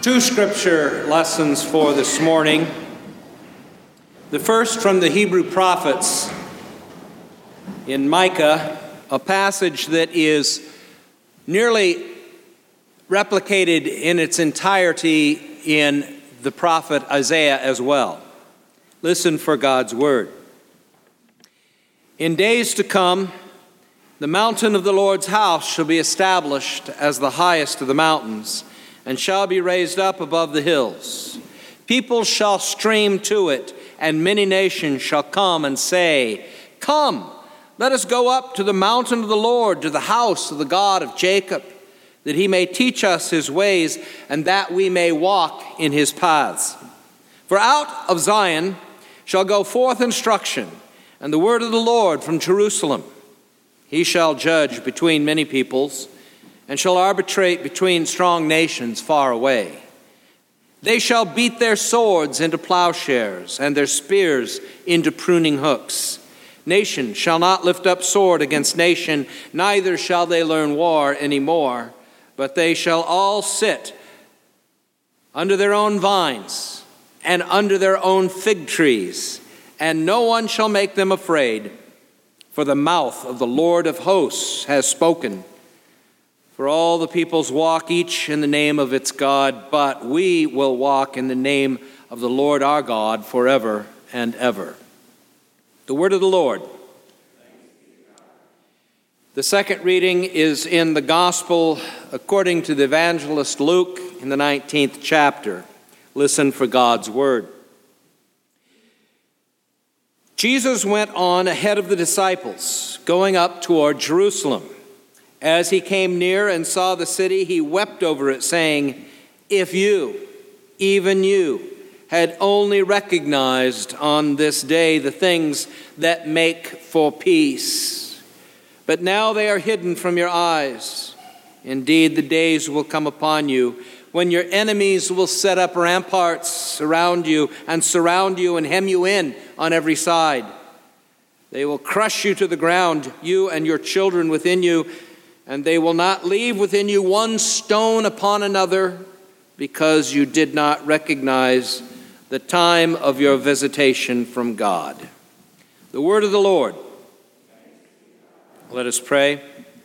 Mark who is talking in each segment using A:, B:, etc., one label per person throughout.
A: Two scripture lessons for this morning. The first from the Hebrew prophets in Micah, a passage that is nearly replicated in its entirety in the prophet Isaiah as well. Listen for God's word. In days to come, the mountain of the Lord's house shall be established as the highest of the mountains, and shall be raised up above the hills. People shall stream to it, and many nations shall come and say, "Come, let us go up to the mountain of the Lord, to the house of the God of Jacob, that he may teach us his ways, and that we may walk in his paths. For out of Zion shall go forth instruction, and the word of the Lord from Jerusalem. He shall judge between many peoples, and shall arbitrate between strong nations far away. They shall beat their swords into plowshares, and their spears into pruning hooks. Nation shall not lift up sword against nation, neither shall they learn war any more, but they shall all sit under their own vines and under their own fig trees, and no one shall make them afraid, for the mouth of the Lord of hosts has spoken. For all the peoples walk each in the name of its God, but we will walk in the name of the Lord our God forever and ever." The word of the Lord. The second reading is in the Gospel according to the evangelist Luke in the 19th chapter. Listen for God's word. Jesus went on ahead of the disciples, going up toward Jerusalem. As he came near and saw the city, he wept over it, saying, "If you, even you, had only recognized on this day the things that make for peace. But now they are hidden from your eyes. Indeed, the days will come upon you when your enemies will set up ramparts around you and surround you and hem you in on every side. They will crush you to the ground, you and your children within you, and they will not leave within you one stone upon another, because you did not recognize the time of your visitation from God." The word of the Lord. Let us pray.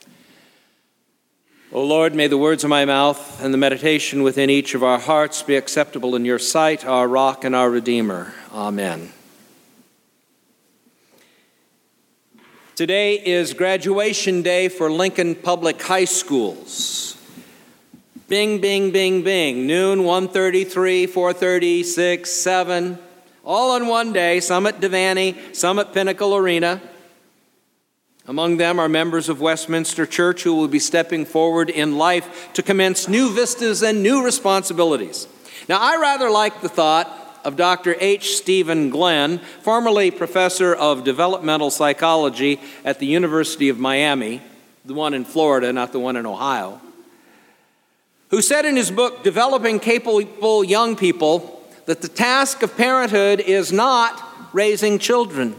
A: O Lord, may the words of my mouth and the meditation within each of our hearts be acceptable in your sight, our rock and our Redeemer. Amen. Today is graduation day for Lincoln Public High Schools. Bing, bing, bing, bing. Noon, 1:30, 3, 4:30, 6, 7. All on one day, some at Devaney, some at Pinnacle Arena. Among them are members of Westminster Church who will be stepping forward in life to commence new vistas and new responsibilities. Now, I rather like the thought of Dr. H. Stephen Glenn, formerly professor of developmental psychology at the University of Miami, the one in Florida, not the one in Ohio, who said in his book, Developing Capable Young People, that the task of parenthood is not raising children.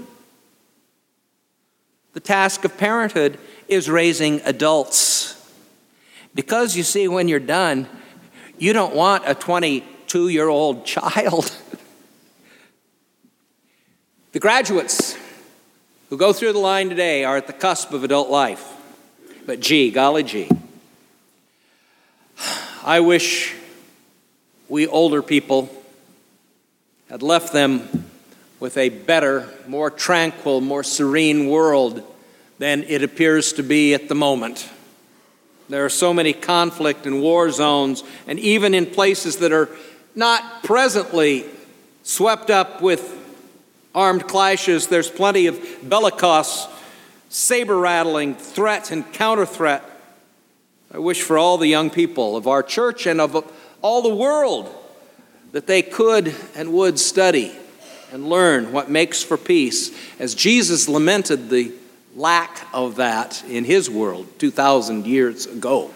A: The task of parenthood is raising adults. Because, you see, when you're done, you don't want a 22-year-old child. The graduates who go through the line today are at the cusp of adult life. But golly gee, I wish we older people had left them with a better, more tranquil, more serene world than it appears to be at the moment. There are so many conflict and war zones, and even in places that are not presently swept up with armed clashes, there's plenty of bellicose, saber-rattling threat and counter-threat. I wish for all the young people of our church and of all the world that they could and would study and learn what makes for peace, as Jesus lamented the lack of that in his world 2,000 years ago.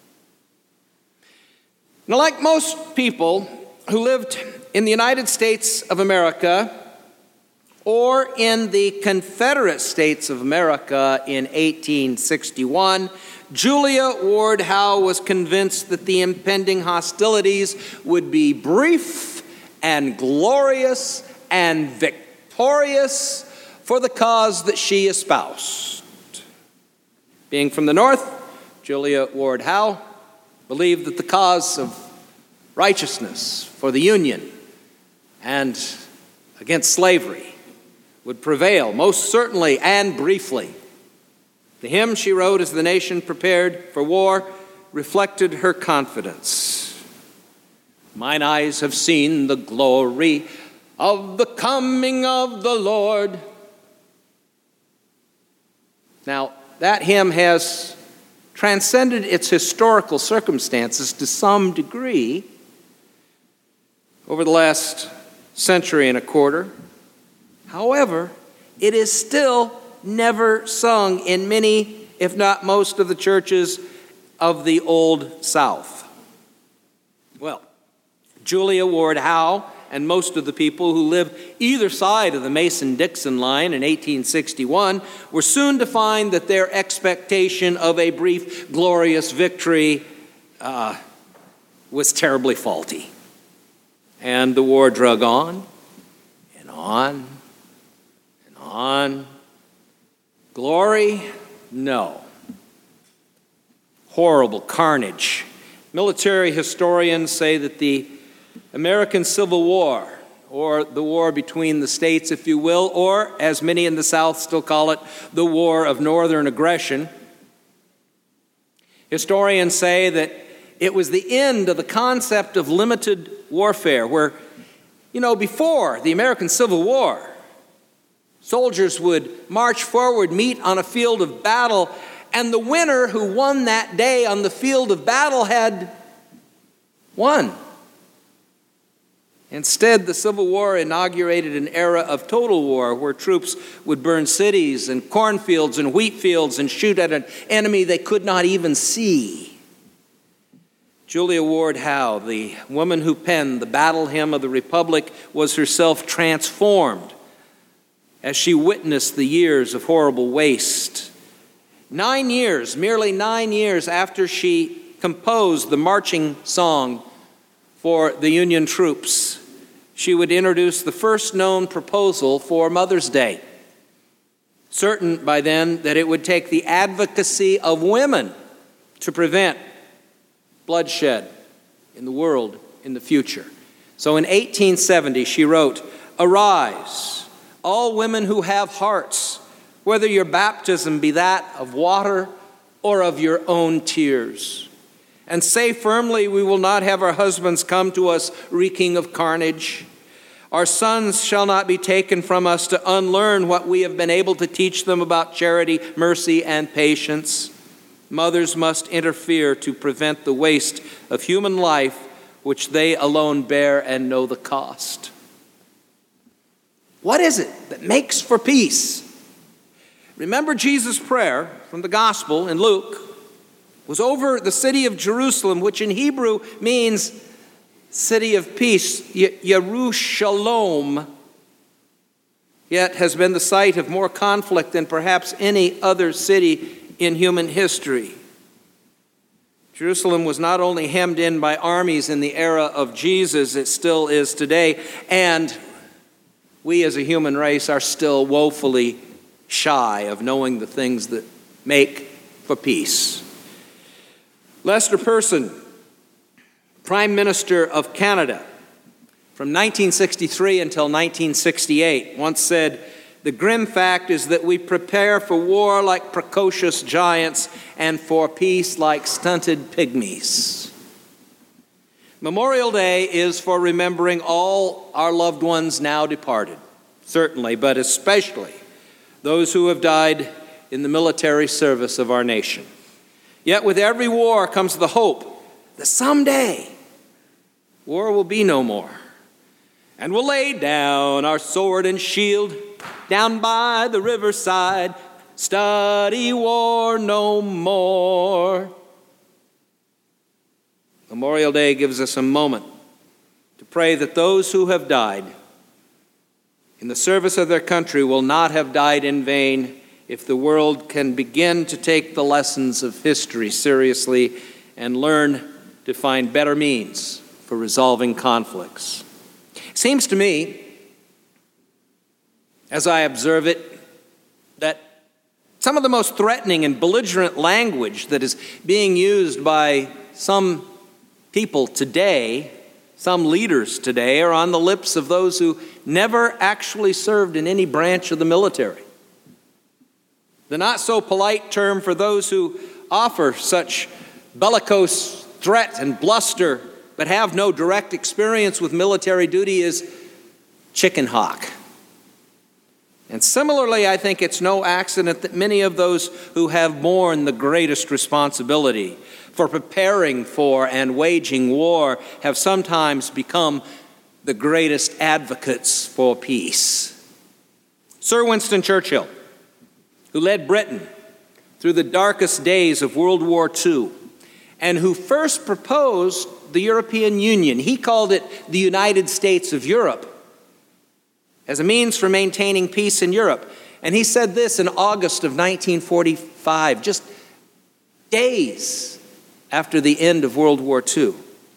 A: Now, like most people who lived in the United States of America or in the Confederate States of America in 1861, Julia Ward Howe was convinced that the impending hostilities would be brief and glorious and victorious for the cause that she espoused. Being from the North, Julia Ward Howe believed that the cause of righteousness for the Union and against slavery would prevail, most certainly and briefly. The hymn she wrote as the nation prepared for war reflected her confidence. Mine eyes have seen the glory of the coming of the Lord. Now, that hymn has transcended its historical circumstances to some degree over the last century and a quarter. However, it is still never sung in many, if not most, of the churches of the Old South. Well, Julia Ward Howe and most of the people who lived either side of the Mason-Dixon line in 1861 were soon to find that their expectation of a brief, glorious victory was terribly faulty. And the war drug on and on and on. Glory? No. Horrible carnage. Military historians say that the American Civil War, or the war between the states, if you will, or, as many in the South still call it, the War of Northern Aggression. Historians say that it was the end of the concept of limited warfare, where, before the American Civil War, soldiers would march forward, meet on a field of battle, and the winner who won that day on the field of battle had won. Instead, the Civil War inaugurated an era of total war where troops would burn cities and cornfields and wheat fields and shoot at an enemy they could not even see. Julia Ward Howe, the woman who penned the battle hymn of the Republic, was herself transformed as she witnessed the years of horrible waste. Merely 9 years after she composed the marching song for the Union troops, she would introduce the first known proposal for Mother's Day, certain by then that it would take the advocacy of women to prevent bloodshed in the world in the future. So in 1870, she wrote, "Arise, all women who have hearts, whether your baptism be that of water or of your own tears. And say firmly, we will not have our husbands come to us reeking of carnage. Our sons shall not be taken from us to unlearn what we have been able to teach them about charity, mercy, and patience. Mothers must interfere to prevent the waste of human life, which they alone bear and know the cost." What is it that makes for peace? Remember, Jesus' prayer from the gospel in Luke was over the city of Jerusalem, which in Hebrew means city of peace, Yerushalom, yet has been the site of more conflict than perhaps any other city in human history. Jerusalem was not only hemmed in by armies in the era of Jesus, it still is today, and we as a human race are still woefully shy of knowing the things that make for peace. Lester Pearson, Prime Minister of Canada from 1963 until 1968, once said, "The grim fact is that we prepare for war like precocious giants and for peace like stunted pygmies." Memorial Day is for remembering all our loved ones now departed, certainly, but especially those who have died in the military service of our nation. Yet with every war comes the hope that someday war will be no more, and we'll lay down our sword and shield down by the riverside, study war no more. Memorial Day gives us a moment to pray that those who have died in the service of their country will not have died in vain if the world can begin to take the lessons of history seriously and learn to find better means for resolving conflicts. It seems to me, as I observe it, that some of the most threatening and belligerent language that is being used by some people today, some leaders today, are on the lips of those who never actually served in any branch of the military. The not so polite term for those who offer such bellicose threat and bluster but have no direct experience with military duty is chicken hawk. And similarly, I think it's no accident that many of those who have borne the greatest responsibility for preparing for and waging war have sometimes become the greatest advocates for peace. Sir Winston Churchill, who led Britain through the darkest days of World War II, and who first proposed the European Union. He called it the United States of Europe, as a means for maintaining peace in Europe. And he said this in August of 1945, just days after the end of World War II.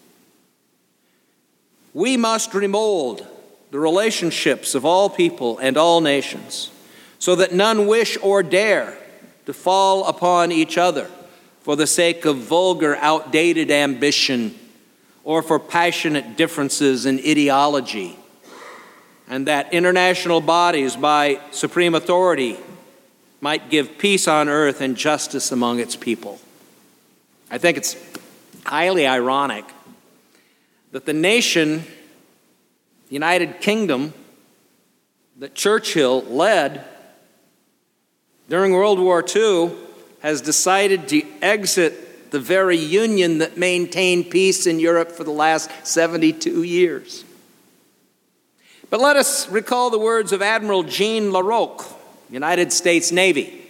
A: We must remold the relationships of all people and all nations so that none wish or dare to fall upon each other for the sake of vulgar, outdated ambition or for passionate differences in ideology, and that international bodies by supreme authority might give peace on earth and justice among its people. I think it's highly ironic that the nation, the United Kingdom, that Churchill led during World War II, has decided to exit the very union that maintained peace in Europe for the last 72 years. But let us recall the words of Admiral Jean LaRocque, United States Navy.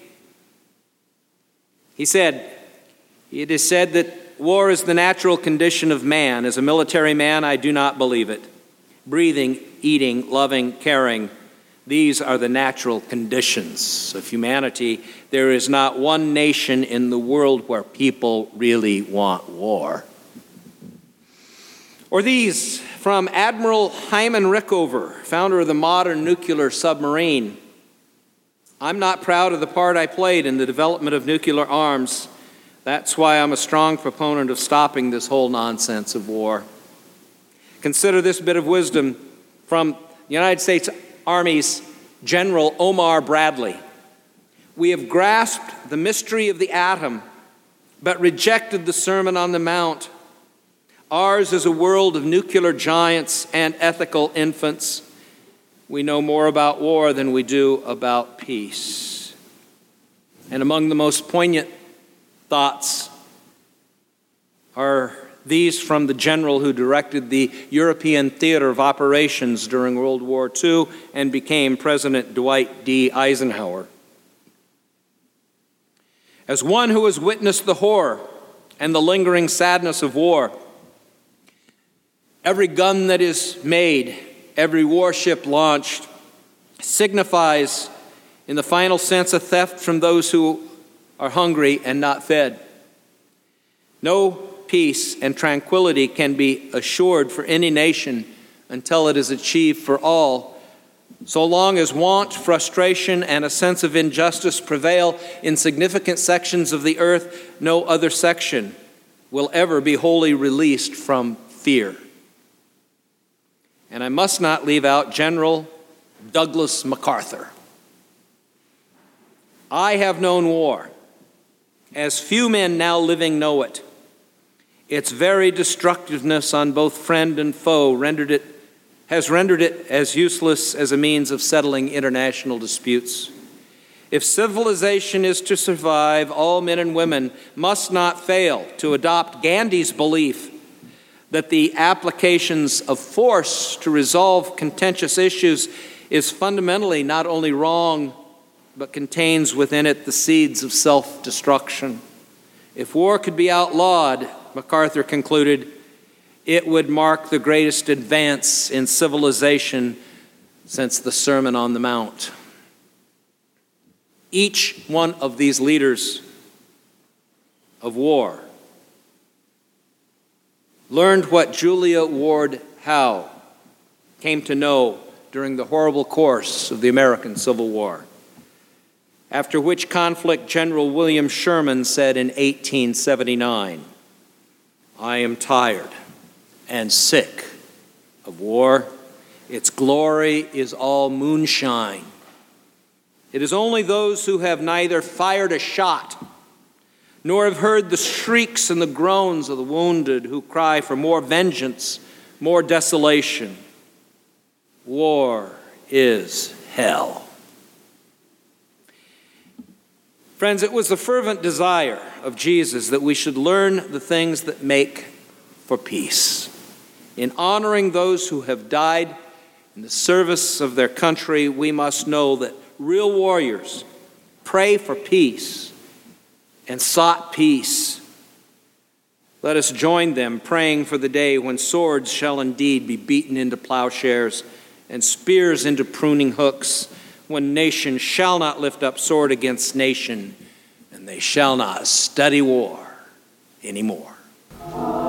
A: He said, "It is said that war is the natural condition of man. As a military man, I do not believe it. Breathing, eating, loving, caring, these are the natural conditions of humanity. There is not one nation in the world where people really want war." Or these from Admiral Hyman Rickover, founder of the modern nuclear submarine. "I'm not proud of the part I played in the development of nuclear arms. That's why I'm a strong proponent of stopping this whole nonsense of war." Consider this bit of wisdom from the United States Army's General Omar Bradley. "We have grasped the mystery of the atom, but rejected the Sermon on the Mount. Ours is a world of nuclear giants and ethical infants. We know more about war than we do about peace." And among the most poignant thoughts are these from the general who directed the European Theater of Operations during World War II and became President Dwight D. Eisenhower. "As one who has witnessed the horror and the lingering sadness of war, every gun that is made, every warship launched, signifies in the final sense a theft from those who are hungry and not fed. No peace and tranquility can be assured for any nation until it is achieved for all. So long as want, frustration, and a sense of injustice prevail in significant sections of the earth, no other section will ever be wholly released from fear." And I must not leave out General Douglas MacArthur. "I have known war, as few men now living know it. Its very destructiveness on both friend and foe has rendered it as useless as a means of settling international disputes. If civilization is to survive, all men and women must not fail to adopt Gandhi's belief that the applications of force to resolve contentious issues is fundamentally not only wrong, but contains within it the seeds of self-destruction. If war could be outlawed," MacArthur concluded, "it would mark the greatest advance in civilization since the Sermon on the Mount. Each one of these leaders of war learned what Julia Ward Howe came to know during the horrible course of the American Civil War, after which conflict General William Sherman said in 1879, "I am tired and sick of war. Its glory is all moonshine. It is only those who have neither fired a shot nor have heard the shrieks and the groans of the wounded who cry for more vengeance, more desolation. War is hell." Friends, it was the fervent desire of Jesus that we should learn the things that make for peace. In honoring those who have died in the service of their country, we must know that real warriors pray for peace and sought peace. Let us join them praying for the day when swords shall indeed be beaten into plowshares and spears into pruning hooks, when nation shall not lift up sword against nation, and they shall not study war anymore.